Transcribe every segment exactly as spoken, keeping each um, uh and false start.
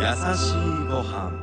優しいご飯。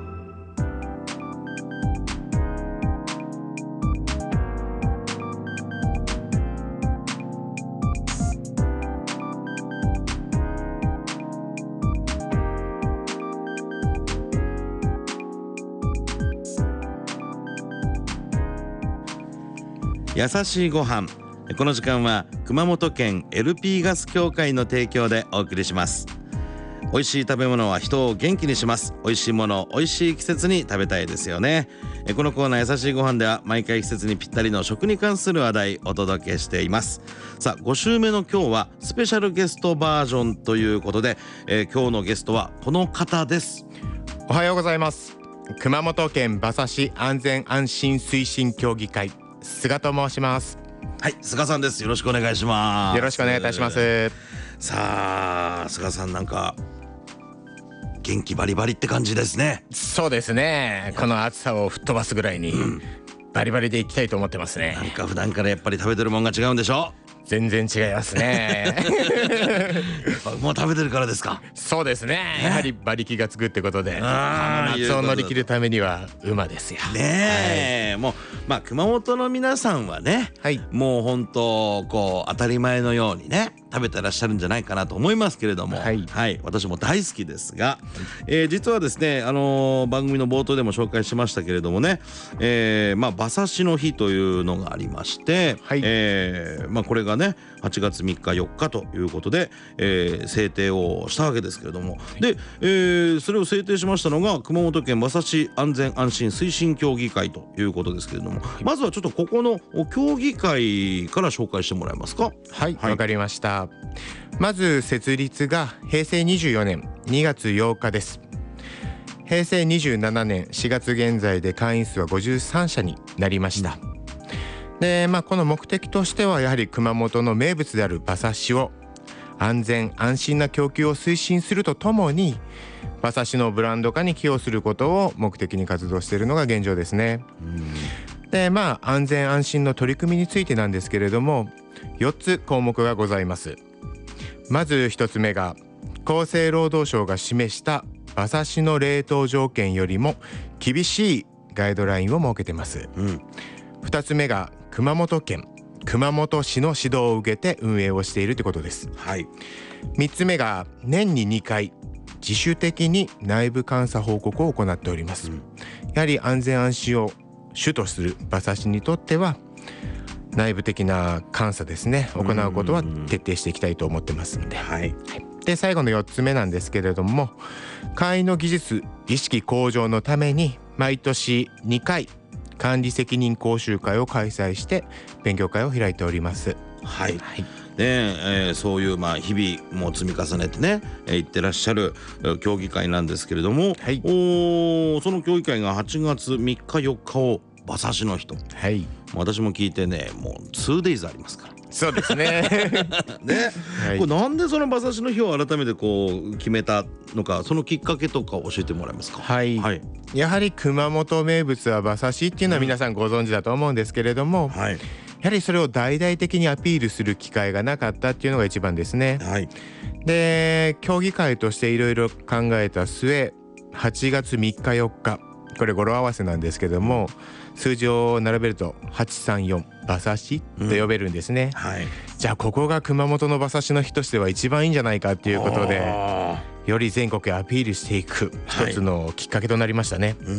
優しいご飯。この時間は熊本県 エルピー ガス協会の提供でお送りします。美味しい食べ物は人を元気にします。美味しいものを美味しい季節に食べたいですよね。このコーナー優しいご飯では毎回季節にぴったりの食に関する話題をお届けしています。さあご週目の今日はスペシャルゲストバージョンということで、えー、今日のゲストはこの方です。 おはようございます。熊本県馬刺し安全安心推進協議会、菅と申します。 はい、菅さんです。よろしくお願いします。 よろしくお願いいたします。 さあ菅さん、なんか元気バリバリって感じですね。 そうですね、この暑さを吹っ飛ばすぐらいに、うん、バリバリでいきたいと思ってますね。 なんか普段からやっぱり食べてるもんが違うんでしょ。 全然違いますね。 もう食べてるからですか。 そうですね、やはり馬力がつくってことで、夏を乗り切るためには馬ですよね。はい、もうまあ熊本の皆さんはね、はい、もう本当こう当たり前のようにね食べてらっしゃるんじゃないかなと思いますけれども、はい、はい、私も大好きですが、はい、えー、実はですね、あのー、番組の冒頭でも紹介しましたけれどもね、えー、まあ馬刺しの日というのがありまして、はい、えー、まあこれがねはちがつみっかよっかということで、えー、制定をしたわけですけれども、はい、で、えー、それを制定しましたのが熊本県馬刺し安全安心推進協議会ということですけれども、はい、まずはちょっとここの協議会から紹介してもらえますか。 はい、わ、はい、かりました。まず設立がへいせいにじゅうよねんにがつようかです。へいせいにじゅうななねんしがつ現在で会員数はごじゅうさんしゃになりました。で、まあ、この目的としてはやはり熊本の名物である馬刺しを安全安心な供給を推進するとともに、馬刺しのブランド化に寄与することを目的に活動しているのが現状ですね。で、まあ安全安心の取り組みについてなんですけれども、よっつ項目がございます。まずひとつめが厚生労働省が示した馬刺しの冷凍条件よりも厳しいガイドラインを設けてます。うん、ふたつめが熊本県熊本市の指導を受けて運営をしているということです。はい、みっつめが年ににかい自主的に内部監査報告を行っております。うん、やはり安全安心を主とする馬刺しにとっては内部的な監査ですね、行うことは徹底していきたいと思ってますので、はい、で最後のよっつめなんですけれども、会員の技術意識向上のために毎年にかい管理責任講習会を開催して勉強会を開いております。 はい、はい、で、えー、そういうまあ日々も積み重ねてね、えー、行ってらっしゃる協議会なんですけれども、はい、おその協議会がはちがつみっかよっかを馬刺しの日と、はい、私も聞いてね、もう ツーデイズ ありますから。 そうですね。 ね、はい、これなんでその馬刺しの日を改めてこう決めたのか、そのきっかけとか教えてもらえますか。 はい、はい、やはり熊本名物は馬刺しっていうのは皆さんご存知だと思うんですけれども、うん、はい、やはりそれを大々的にアピールする機会がなかったっていうのが一番ですね。はい、で協議会としていろいろ考えた末、はちがつみっかよっか、これ語呂合わせなんですけども、数字を並べるとはちさんよん馬刺しと呼べるんですね。うん、はい、じゃあここが熊本の馬刺しの日としては一番いいんじゃないかっていうことで、より全国へアピールしていく一つのきっかけとなりましたね。はい、うん、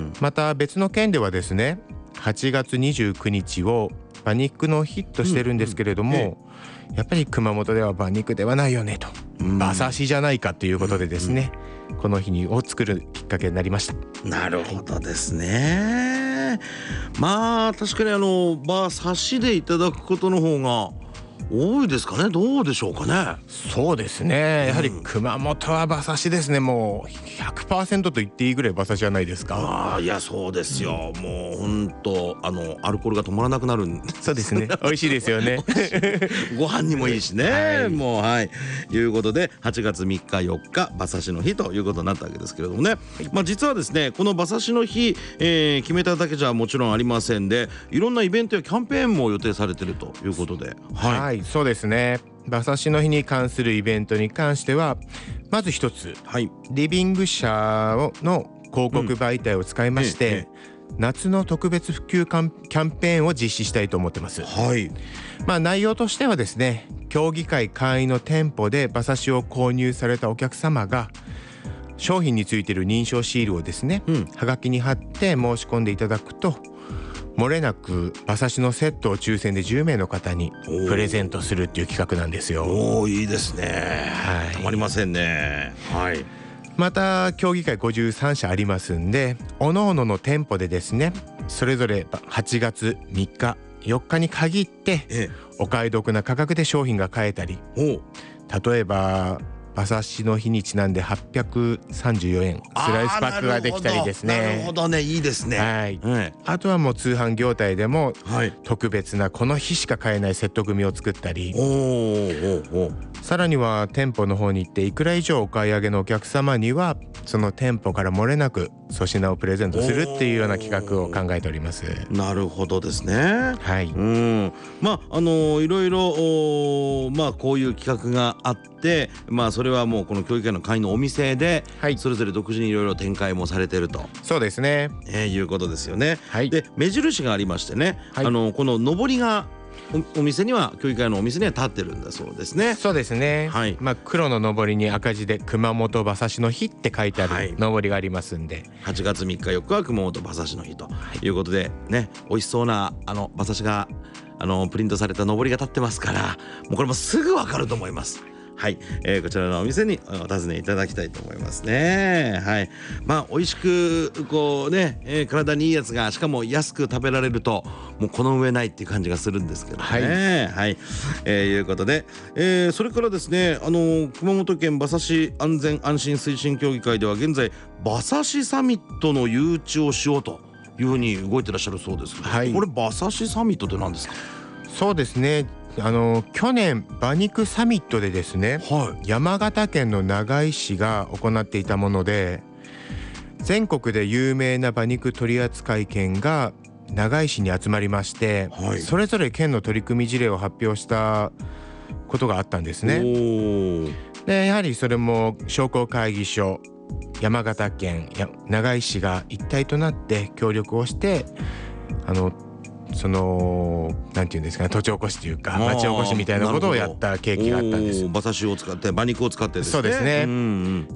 また別の県ではですね、はちがつにじゅうくにちを馬肉の日としてるんですけれども、うんうん、やっぱり熊本では馬肉ではないよねと、うん、馬刺しじゃないかということでですね、うんうん、この日を作るきっかけになりました。 なるほどですね。まあ確かにあの馬刺しでいただくことの方が多いですかね。どうでしょうかね。 そうですね、やはり熊本は馬刺しですね。もう ひゃくパーセント と言っていいぐらい馬刺しじゃないですか。 あ、いやそうですよ、うん、もう本当あのアルコールが止まらなくなるんです。 そうですね、美味しいですよね。 ご飯にもいいしね、はい、もうはいいうことではちがつみっかよっか馬刺しの日ということになったわけですけれどもね、はい、まあ、実はですねこの馬刺しの日、えー、決めただけじゃもちろんありませんで、いろんなイベントやキャンペーンも予定されているということで、 はい、はい、そうですね。 馬刺しの日に関するイベントに関してはまず一つ、はい、リビング社の広告媒体を使いまして、うんええ、夏の特別普及キャンペーンを実施したいと思ってます。はい。まあ内容としてはですね、協議会会員の店舗で馬刺しを購入されたお客様が商品についている認証シールをですね、うん、はがきに貼って申し込んでいただくと漏れなく馬刺しのセットを抽選でじゅうめいの方にプレゼントするっていう企画なんですよ。 おー、いいですね。はい、たまりませんね。はい。 また協議会ごじゅうさんしゃありますんで、各々の店舗でですね、それぞれはちがつみっかよっかに限ってお買い得な価格で商品が買えたり、例えば馬刺しの日にちなんではっぴゃくさんじゅうよえんスライスパックができたりですね。 なるほどね、いいですね。 はい、はい、あとはもう通販業態でも特別なこの日しか買えないセット組を作ったり、おーおーおー、さらには店舗の方に行っていくら以上お買い上げのお客様にはその店舗から漏れなく粗品をプレゼントするっていうような企画を考えております。 なるほどですね。 はい。 うん。まああのいろいろまあこういう企画があって、まあそれはもうこの協議会の会員のお店で、はい、それぞれ独自にいろいろ展開もされてると。 そうですね。 えー、いうことですよね。 はい。 で目印がありましてね、はい、あのこの上りがお, お店には協議会のお店には立ってるんだそうですね。 そうですね。はい。まあ黒の上りに赤字で熊本馬刺しの日って書いてある上りがありますんで、はい、 はちがつみっかよっかは熊本馬刺しの日ということでね、美味しそうなあの馬刺しがあのプリントされた上りが立ってますから、もうこれもすぐわかると思います。はい、えー、こちらのお店にお尋ねいただきたいと思いますね。はい、まあ美味しくこうね、えー、体にいいやつがしかも安く食べられるともうこの上ないっていう感じがするんですけどね。はい、はい、えー、いうことで、えー、それからですね、あのー、熊本県馬刺し安全安心推進協議会では現在馬刺しサミットの誘致をしようというふうに動いてらっしゃるそうですけど、はい、これ馬刺しサミットって何ですか？ そうですね、あの去年馬肉サミットでですね、はい、山形県の長井市が行っていたもので、全国で有名な馬肉取扱県が長井市に集まりまして、はい、それぞれ県の取り組み事例を発表したことがあったんですね。でやはりそれも商工会議所、山形県、長井市が一体となって協力をして、あのそのなんていうんですかね、土地おこしというか町おこしみたいなことをやった経験があったんです。 馬刺しを使って馬肉を使ってですね。 そうですね。うんうん、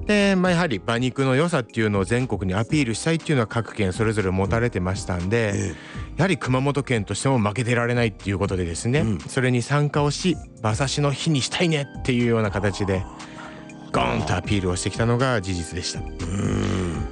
で、まあ、やはり馬肉の良さっていうのを全国にアピールしたいっていうのは各県それぞれ持たれてましたんで、えー、やはり熊本県としても負けてられないっていうことでですね、うん、それに参加をし馬刺しの日にしたいねっていうような形でゴーンとアピールをしてきたのが事実でした。うん、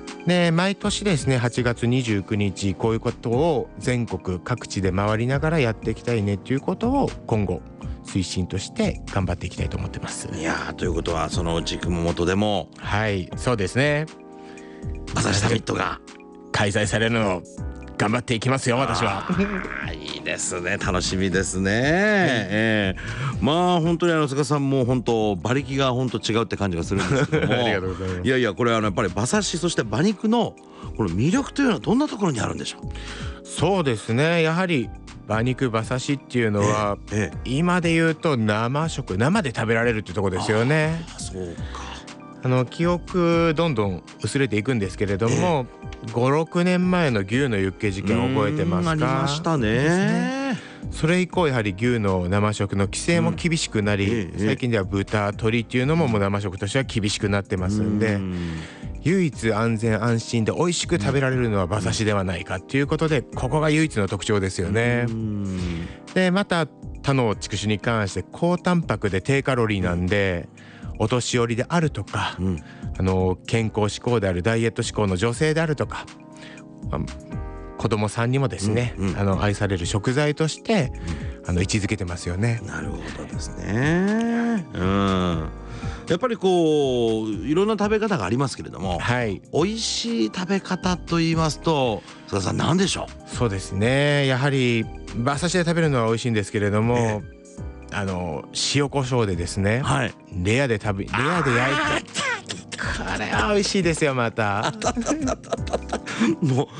で毎年ですねはちがつにじゅうくにちこういうことを全国各地で回りながらやっていきたいねっていうことを今後推進として頑張っていきたいと思ってます。 いやー、ということはそのうち熊本でも、 はいそうですね、 馬刺しサミットが開催されるのを頑張っていきますよ私は。 いいですね、楽しみですね。はい、えー、まあ本当にあの菅さんも本当馬力が本当違うって感じがするんですけどもありがとうございます。いやいや、これあのやっぱり馬刺しそして馬肉のこの魅力というのはどんなところにあるんでしょう？ そうですね、やはり馬肉馬刺しっていうのは、ええ、今で言うと生食、生で食べられるってとこですよね。 あ、そうか。 あの記憶どんどん薄れていくんですけれども、ええ、ごろくねんまえの牛のユッケ事件覚えてますか？ ありましたね。 それ以降やはり牛の生食の規制も厳しくなり、うんええ、最近では豚鶏っていうのももう生食としては厳しくなってますんで、ん唯一安全安心で美味しく食べられるのは馬刺しではないかっていうことで、ここが唯一の特徴ですよね。でまた他の畜種に関して高タンパクで低カロリーなんで、お年寄りであるとか、うん、あの健康志向であるダイエット志向の女性であるとか、まあ、子供さんにもですね、うんうん、あの愛される食材として、うん、あの位置づけてますよね。 なるほどですね。うん、やっぱりこういろんな食べ方がありますけれども、はい、美味しい食べ方と言いますと菅さん何でしょう？ そうですね、やはり馬刺しで食べるのは美味しいんですけれども、えーあの塩コショウでですね、はい、レアで食べレアで焼いてこれは美味しいですよ。またもう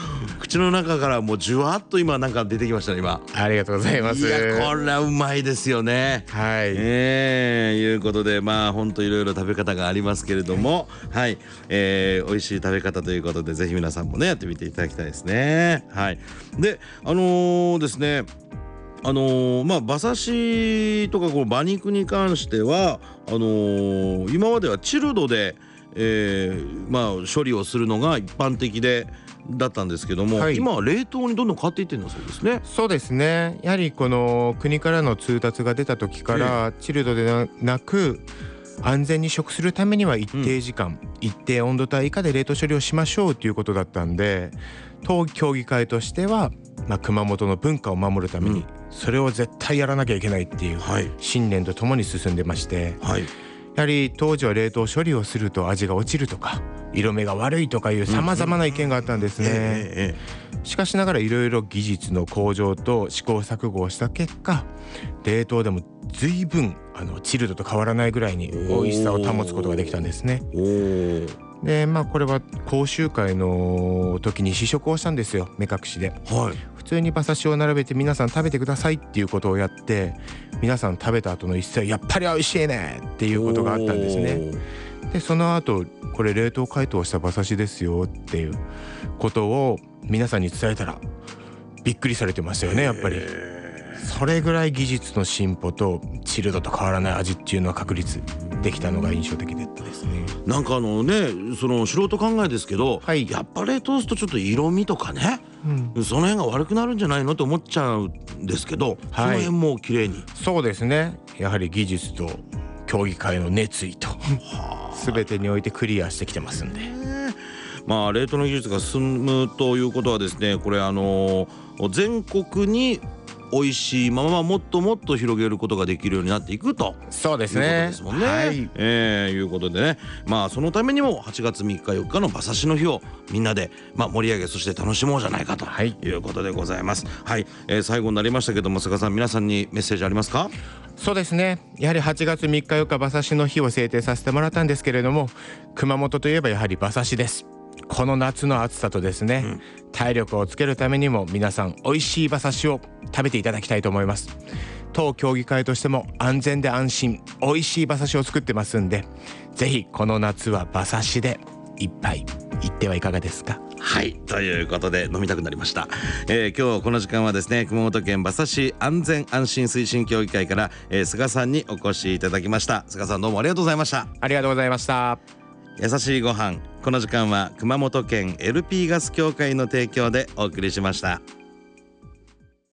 口の中からもうじゅわっと今なんか出てきましたね今。 ありがとうございます。 いやこれはうまいですよね。 はい、 えー、いうことでまあほんといろいろ食べ方がありますけれども、はい、はい、えー、美味しい食べ方ということでぜひ皆さんもねやってみていただきたいですね。はい。であのー、ですねあのー、まあ馬刺しとかこの馬肉に関してはあのー、今まではチルドで、えー、まあ処理をするのが一般的でだったんですけども、はい、今は冷凍にどんどん変わっていってるんだそうですね。 そうですね。やはりこの国からの通達が出た時から、えー、チルドでなく安全に食するためには一定時間、うん、一定温度帯以下で冷凍処理をしましょうということだったんで、当協議会としては、まあ、熊本の文化を守るためにそれを絶対やらなきゃいけないっていう信念とともに進んでまして、はい、やはり当時は冷凍処理をすると味が落ちるとか色目が悪いとかいうさまざまな意見があったんですね。しかしながらいろいろ技術の向上と試行錯誤をした結果、冷凍でも随分あのチルドと変わらないぐらいに美味しさを保つことができたんですね。でまあこれは講習会の時に試食をしたんですよ、目隠しで、はい、普通に馬刺しを並べて皆さん食べてくださいっていうことをやって、皆さん食べた後の一斉やっぱり美味しいねっていうことがあったんですね。でその後これ冷凍解凍した馬刺しですよっていうことを皆さんに伝えたらびっくりされてましたよね。やっぱりそれぐらい技術の進歩とチルドと変わらない味っていうのは確立できたのが印象的だったですね。 なんかあのね、その素人考えですけど、はい、やっぱ冷凍するとちょっと色味とかね、うん、その辺が悪くなるんじゃないのと思っちゃうんですけど、はい、その辺も綺麗に。 そうですね。やはり技術と協議会の熱意と全てにおいてクリアしてきてますんで。 まあ冷凍の技術が進むということはですね、これあのー、全国に美味しいままもっともっと広げることができるようになっていくと。 そうですね。 いうことですもんね。はい、えー、いうことでね、まあそのためにもはちがつみっかよっかの馬刺しの日をみんなでまあ盛り上げ、そして楽しもうじゃないかということでございます。はい、えー、最後になりましたけども、菅さん皆さんにメッセージありますか？ そうですね。やはりはちがつみっかよっか馬刺しの日を制定させてもらったんですけれども、熊本といえばやはり馬刺しです。この夏の暑さとですね、うん、体力をつけるためにも皆さん美味しい馬刺しを食べていただきたいと思います。当協議会としても安全で安心美味しい馬刺しを作ってますんで、ぜひこの夏は馬刺しで一杯いってはいかがですか？ はい、ということで飲みたくなりました。えー、今日この時間はですね、熊本県馬刺し安全安心推進協議会から、えー、菅さんにお越しいただきました。菅さんどうもありがとうございました。 ありがとうございました。 優しいご飯、この時間は熊本県 エルピー ガス協会の提供でお送りしました。